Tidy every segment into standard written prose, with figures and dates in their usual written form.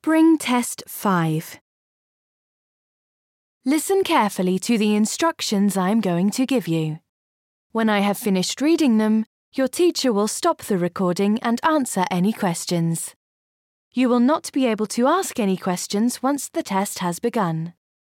Spring Test 5. Listen carefully to the instructions I am going to give you. When I have finished reading them, your teacher will stop the recording and answer any questions. You will not be able to ask any questions once the test has begun.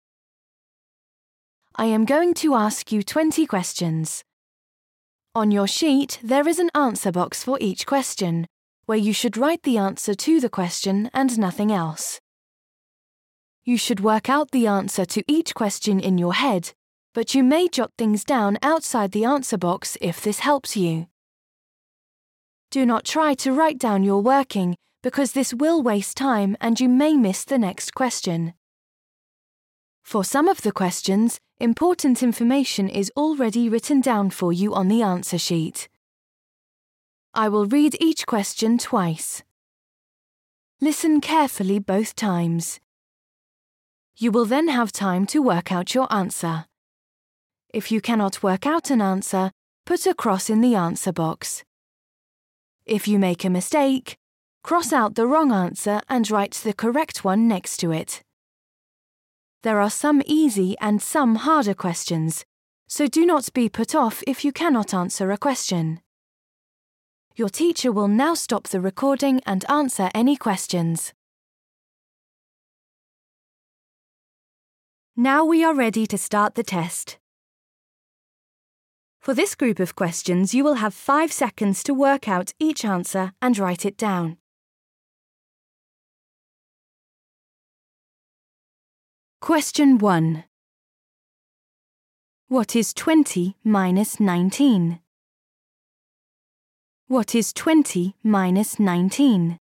I am going to ask you 20 questions. On your sheet, there is an answer box for each question, where you should write the answer to the question and nothing else. You should work out the answer to each question in your head, but you may jot things down outside the answer box if this helps you. Do not try to write down your working, because this will waste time and you may miss the next question. For some of the questions, important information is already written down for you on the answer sheet. I will read each question twice. Listen carefully both times. You will then have time to work out your answer. If you cannot work out an answer, put a cross in the answer box. If you make a mistake, cross out the wrong answer and write the correct one next to it. There are some easy and some harder questions, so do not be put off if you cannot answer a question. Your teacher will now stop the recording and answer any questions. Now we are ready to start the test. For this group of questions, you will have 5 seconds to work out each answer and write it down. Question 1. What is 20 minus 19? What is 20 minus 19?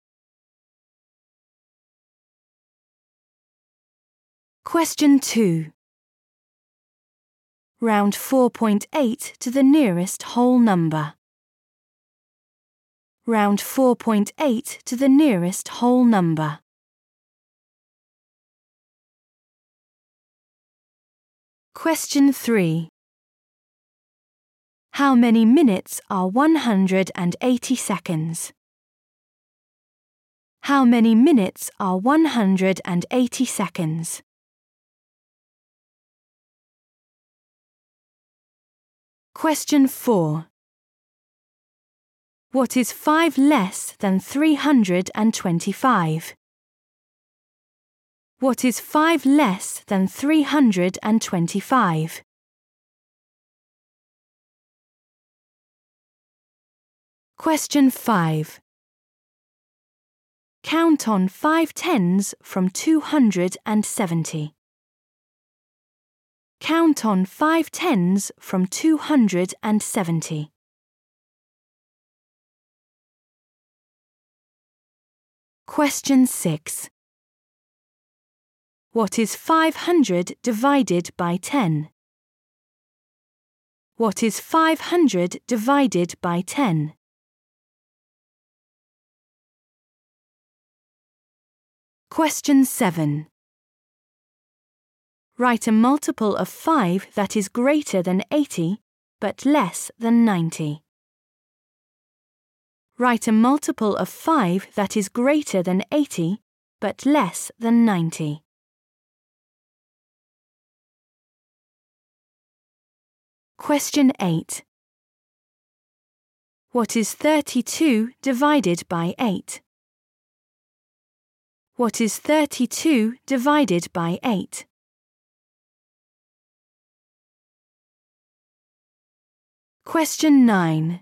Question 2. Round 4.8 to the nearest whole number. Round 4.8 to the nearest whole number. Question 3. How many minutes are 180 seconds? How many minutes are 180 seconds? Question 4. What is 5 less than 325? What is 5 less than 325? Question 5. Count on 5 tens from 270. Count on 5 tens from 270. Question 6. What is 500 divided by 10? What is 500 divided by 10? Question 7. Write a multiple of 5 that is greater than 80 but less than 90. Write a multiple of 5 that is greater than 80 but less than 90. Question 8. What is 32 divided by 8? What is 32 divided by 8? Question 9.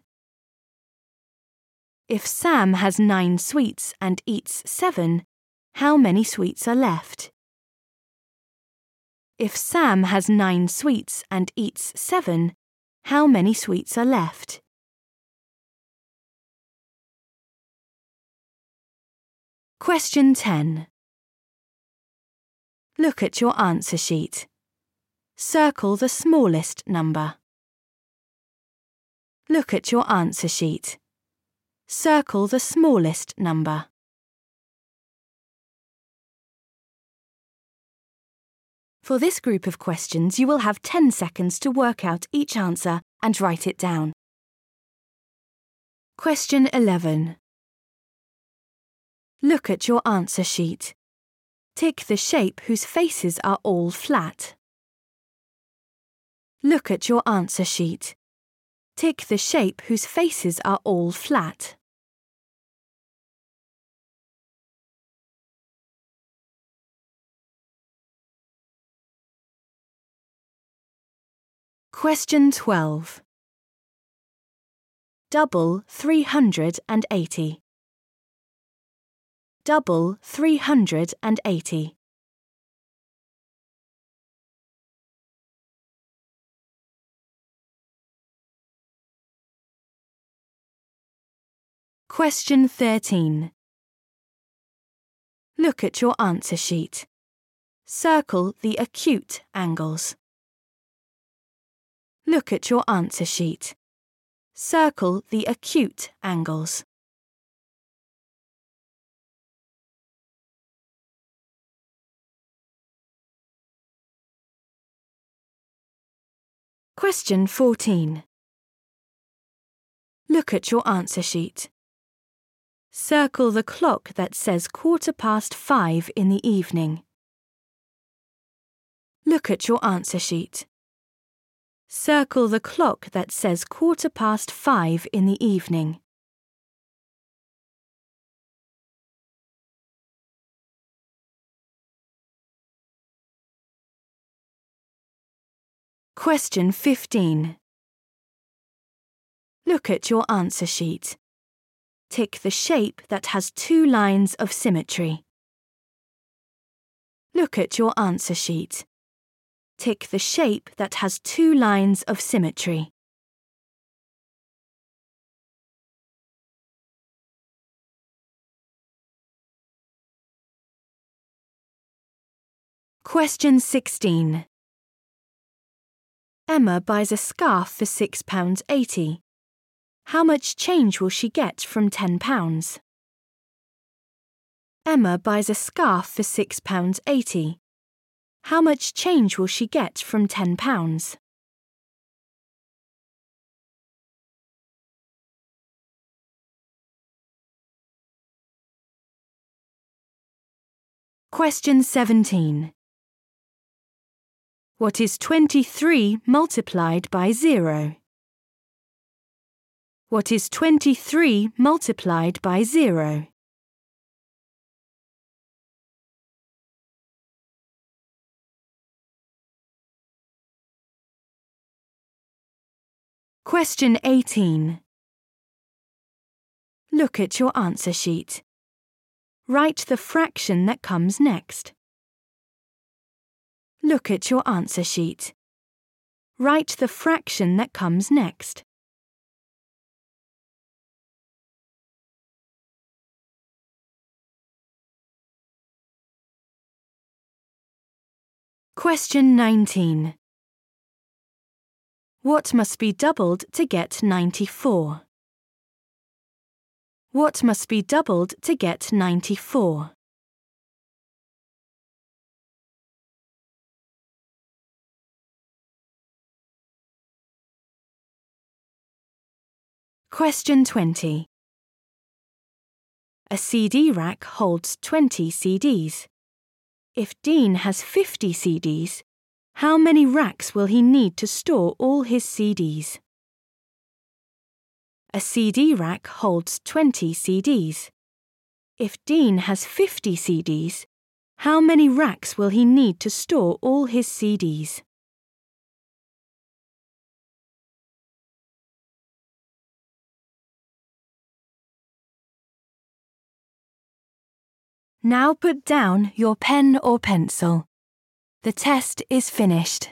If Sam has 9 sweets and eats 7, how many sweets are left? If Sam has 9 sweets and eats 7, how many sweets are left? Question 10. Look at your answer sheet. Circle the smallest number. Look at your answer sheet. Circle the smallest number. For this group of questions, you will have 10 seconds to work out each answer and write it down. Question 11. Look at your answer sheet. Tick the shape whose faces are all flat. Look at your answer sheet. Tick the shape whose faces are all flat. Question 12. Double 380. Double 380. Question 13. Look at your answer sheet. Circle the acute angles. Look at your answer sheet. Circle the acute angles. Question 14. Look at your answer sheet. Circle the clock that says 5:15 in the evening. Look at your answer sheet. Circle the clock that says 5:15 in the evening. Question 15. Look at your answer sheet. Tick the shape that has 2 lines of symmetry. Look at your answer sheet. Tick the shape that has 2 lines of symmetry. Question 16. Emma buys a scarf for £6.80. How much change will she get from £10? Emma buys a scarf for £6.80. How much change will she get from £10? Question 17. What is 23 multiplied by 0? What is 23 multiplied by 0? Question 18. Look at your answer sheet. Write the fraction that comes next. Look at your answer sheet. Write the fraction that comes next. Question 19. What must be doubled to get 94? What must be doubled to get 94? Question 20. A CD rack holds 20 CDs. If Dean has 50 CDs, how many racks will he need to store all his CDs? A CD rack holds 20 CDs. If Dean has 50 CDs, how many racks will he need to store all his CDs? Now put down your pen or pencil. The test is finished.